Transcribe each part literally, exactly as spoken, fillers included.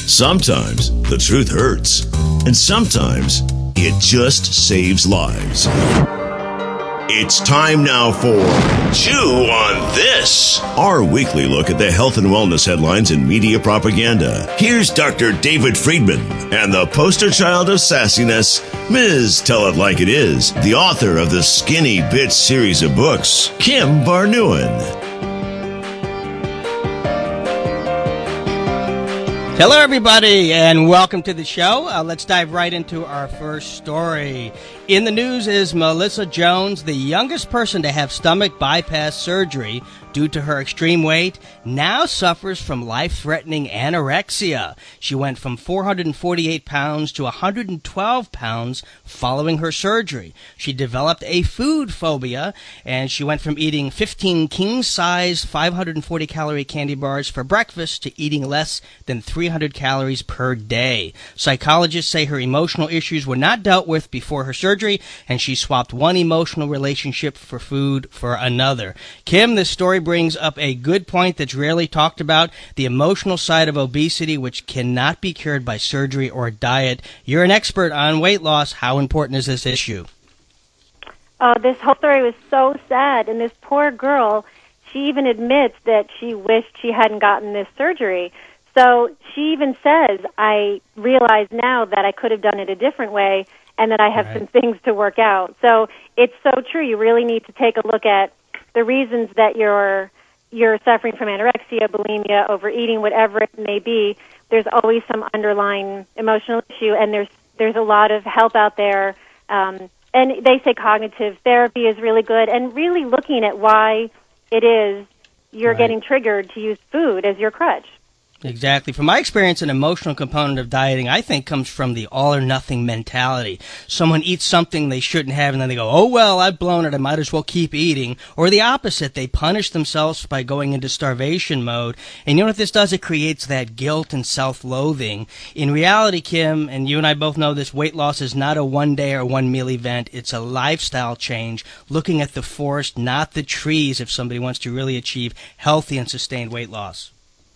Sometimes the truth hurts, and sometimes it just saves lives. It's time now for Chew on This, our weekly look at the health and wellness headlines and media propaganda. Here's Doctor David Friedman and the poster child of sassiness, Miz Tell It Like It Is, the author of the Skinny Bitch series of books, Kim Barnuen. Hello, everybody, and welcome to the show. Uh, let's dive right into our first story. In the news is Melissa Jones, the youngest person to have stomach bypass surgery due to her extreme weight, now suffers from life-threatening anorexia. She went from four hundred forty-eight pounds to one hundred twelve pounds following her surgery. She developed a food phobia, and she went from eating fifteen king-size, five hundred forty calorie candy bars for breakfast to eating less than three hundred calories per day. Psychologists say her emotional issues were not dealt with before her surgery, and she swapped one emotional relationship for food for another. Kim, this story brings up a good point that's rarely talked about, the emotional side of obesity, which cannot be cured by surgery or diet. You're an expert on weight loss. How important is this issue? Oh, this whole story was so sad, and this poor girl, she even admits that she wished she hadn't gotten this surgery. So she even says, I realize now that I could have done it a different way and that I have right. some things to work out. So it's so true. You really need to take a look at the reasons that you're you're suffering from anorexia, bulimia, overeating, whatever it may be. There's always some underlying emotional issue, and there's there's a lot of help out there. Um, and they say cognitive therapy is really good, and really looking at why it is you're right. getting triggered to use food as your crutch. Exactly. From my experience, an emotional component of dieting, I think, comes from the all-or-nothing mentality. Someone eats something they shouldn't have, and then they go, oh, well, I've blown it, I might as well keep eating. Or the opposite, they punish themselves by going into starvation mode. And you know what this does? It creates that guilt and self-loathing. In reality, Kim, and you and I both know this, weight loss is not a one-day or one-meal event. It's a lifestyle change, looking at the forest, not the trees, if somebody wants to really achieve healthy and sustained weight loss.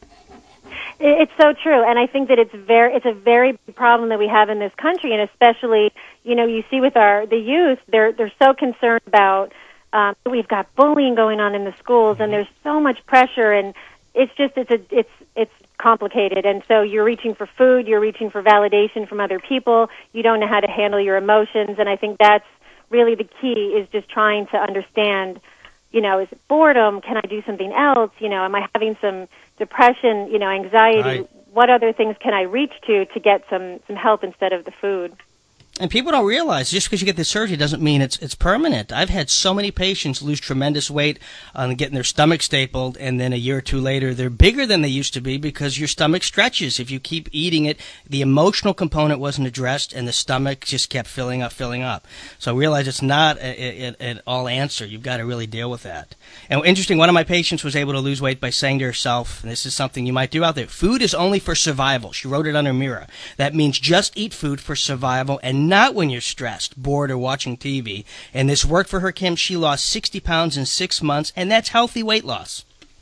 It's so true, and I think that it's very it's a very big problem that we have in this country, and especially, you know, you see with our the youth, they're they're so concerned about um, we've got bullying going on in the schools, and there's so much pressure, and it's just it's a it's it's complicated, and so you're reaching for food, you're reaching for validation from other people, you don't know how to handle your emotions, and I think that's really the key is just trying to understand, you know, is it boredom? Can I do something else? You know, am I having some depression, you know, anxiety? Right. What other things can I reach to to get some, some help instead of the food? And people don't realize just because you get this surgery doesn't mean it's it's permanent. I've had so many patients lose tremendous weight on getting their stomach stapled, and then a year or two later they're bigger than they used to be because your stomach stretches. If you keep eating it, the emotional component wasn't addressed, and the stomach just kept filling up, filling up. So realize it's not an all answer. You've got to really deal with that. And interesting, one of my patients was able to lose weight by saying to herself, and this is something you might do out there, food is only for survival. She wrote it on her mirror. That means just eat food for survival and not when you're stressed, bored, or watching T V. And this worked for her, Kim. She lost sixty pounds in six months, and that's healthy weight loss.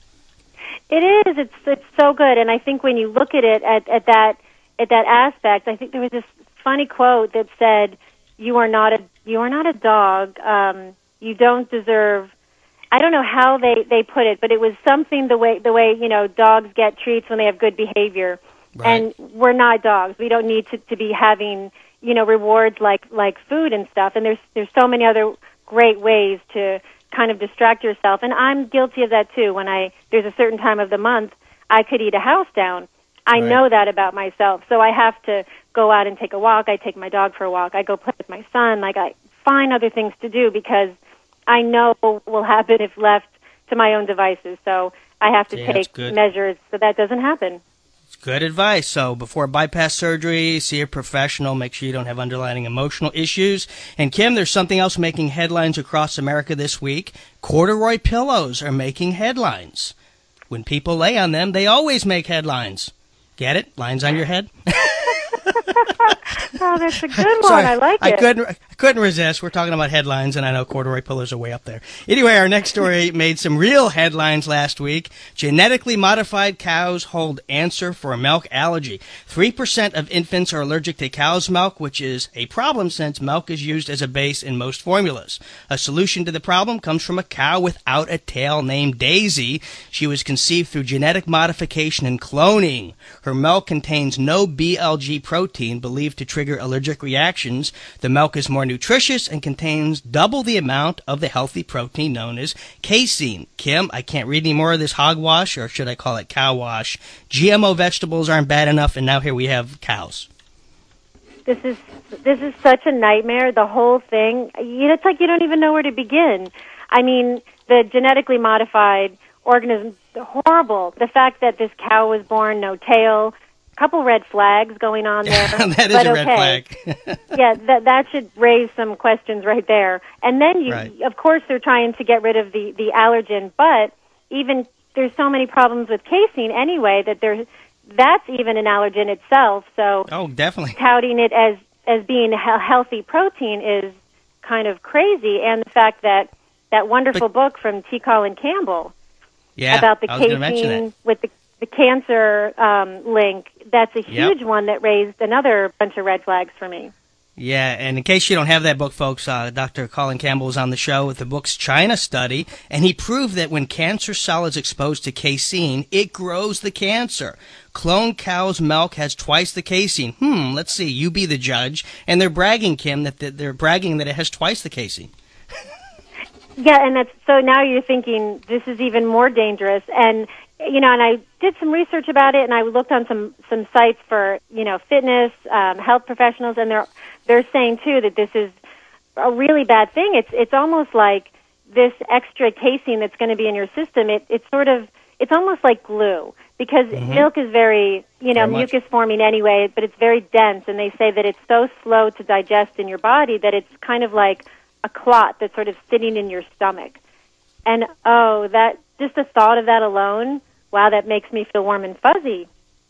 It is. It's it's so good. And I think when you look at it at, at that at that aspect, I think there was this funny quote that said, "You are not a you are not a dog. Um, you don't deserve." I don't know how they, they put it, but it was something the way the way you know dogs get treats when they have good behavior, right. And we're not dogs. We don't need to, to be having you know, rewards like, like food and stuff. And there's, there's so many other great ways to kind of distract yourself. And I'm guilty of that too. When I, there's a certain time of the month, I could eat a house down. I right. know that about myself. So I have to go out and take a walk. I take my dog for a walk. I go play with my son. Like I find other things to do because I know what will happen if left to my own devices. So I have to yeah, take measures so that doesn't happen. Good advice. So before bypass surgery, see a professional. Make sure you don't have underlying emotional issues. And Kim, there's something else making headlines across America this week. Corduroy pillows are making headlines. When people lay on them, they always make headlines. Get it? Lines on your head? Oh, that's a good one. Sorry, I like I it. couldn't, I couldn't resist. We're talking about headlines, and I know corduroy pillows are way up there. Anyway, our next story made some real headlines last week. Genetically modified cows hold answer for a milk allergy. Three percent of infants are allergic to cow's milk, which is a problem since milk is used as a base in most formulas. A solution to the problem comes from a cow without a tail named Daisy. She was conceived through genetic modification and cloning. Her milk contains no B L G protein, believed to trigger allergic reactions. The milk is more nutritious and contains double the amount of the healthy protein known as casein. Kim, I can't read any more of this hogwash, or should I call it cow wash? G M O vegetables aren't bad enough, and now here we have cows. This is this is such a nightmare. The whole thing. You know, it's like you don't even know where to begin. I mean, the genetically modified organism, horrible. The fact that this cow was born no tail. A couple red flags going on there. That is but a okay. red flag. Yeah, that that should raise some questions right there. And then, you, right. of course, they're trying to get rid of the, the allergen, but even there's so many problems with casein anyway that there's that's even an allergen itself. So, oh, definitely, touting it as as being a healthy protein is kind of crazy. And the fact that that wonderful but, book from T. Colin Campbell yeah, about the I was casein with the the cancer um, link, that's a huge yep. one that raised another bunch of red flags for me. Yeah, and in case you don't have that book, folks, uh, Doctor Colin Campbell was on the show with the book's China study, and he proved that when cancer cell is exposed to casein, it grows the cancer. Cloned cow's milk has twice the casein. Hmm, let's see, you be the judge. And they're bragging, Kim, that they're bragging that it has twice the casein. Yeah, and that's so now you're thinking this is even more dangerous. And you know, and I did some research about it, and I looked on some some sites for you know fitness, um, health professionals, and they're they're saying too that this is a really bad thing. It's it's almost like this extra casein that's going to be in your system. It it's sort of it's almost like glue because mm-hmm. milk is very you know very mucus forming anyway, but it's very dense, and they say that it's so slow to digest in your body that it's kind of like a clot that's sort of sitting in your stomach. And oh, that just the thought of that alone, wow, that makes me feel warm and fuzzy.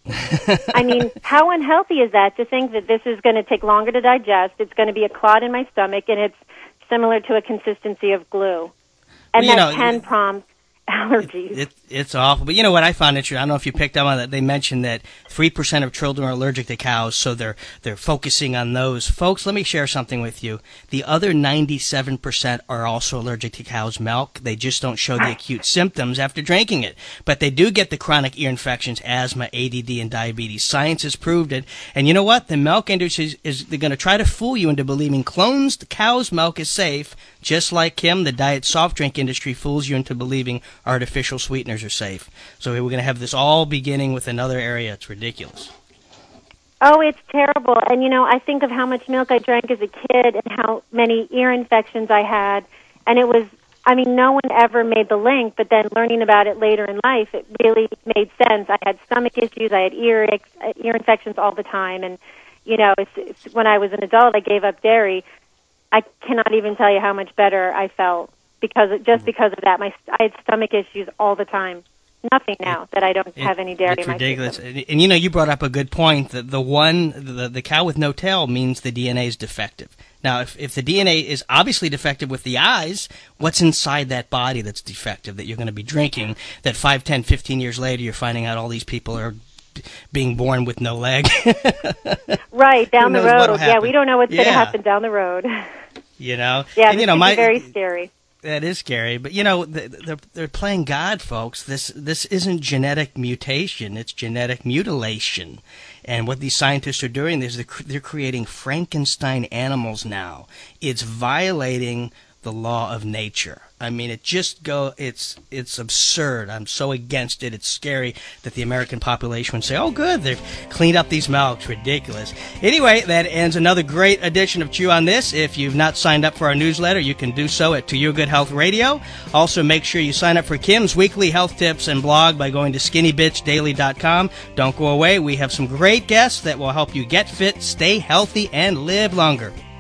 I mean, how unhealthy is that to think that this is going to take longer to digest, it's going to be a clot in my stomach, and it's similar to a consistency of glue. And well, that know, can prompt allergies. It, it, it's awful. But you know what I found interesting? I don't know if you picked up on that. They mentioned that three percent of children are allergic to cows, so they're they're focusing on those. Folks, let me share something with you. The other ninety-seven percent are also allergic to cow's milk. They just don't show the acute symptoms after drinking it. But they do get the chronic ear infections, asthma, A D D, and diabetes. Science has proved it. And you know what? The milk industry is, is they're going to try to fool you into believing cloned cow's milk is safe, just like, Kim, the diet soft drink industry fools you into believing artificial sweeteners are safe. So we're going to have this all beginning with another area. It's ridiculous. Oh, it's terrible. And, you know, I think of how much milk I drank as a kid and how many ear infections I had. And it was, I mean, no one ever made the link, but then learning about it later in life, it really made sense. I had stomach issues. I had ear, ear infections all the time. And, you know, it's, it's, when I was an adult, I gave up dairy. I cannot even tell you how much better I felt because just because of that. My I had stomach issues all the time. Nothing now that I don't it, have any dairy it's in my ridiculous. system. And, and you know, you brought up a good point. That the one, the, the cow with no tail means the D N A is defective. Now, if, if the D N A is obviously defective with the eyes, what's inside that body that's defective that you're going to be drinking that five, ten, fifteen years later you're finding out all these people are being born with no leg? Right, down the road. Yeah, we don't know what's yeah. going to happen down the road. You know? Yeah, and, this you know, could my, be very scary. That is scary, but you know they're they're playing God, folks. This this isn't genetic mutation; it's genetic mutilation. And what these scientists are doing is they're, they're creating Frankenstein animals now. It's violating the law of nature. I mean, it just go. It's it's absurd. I'm so against it. It's scary that the American population would say, "Oh, good, they've cleaned up these milks." Ridiculous. Anyway, that ends another great edition of Chew on This. If you've not signed up for our newsletter, you can do so at To Your Good Health Radio. Also, make sure you sign up for Kim's weekly health tips and blog by going to skinny bitch daily dot com. Don't go away. We have some great guests that will help you get fit, stay healthy, and live longer.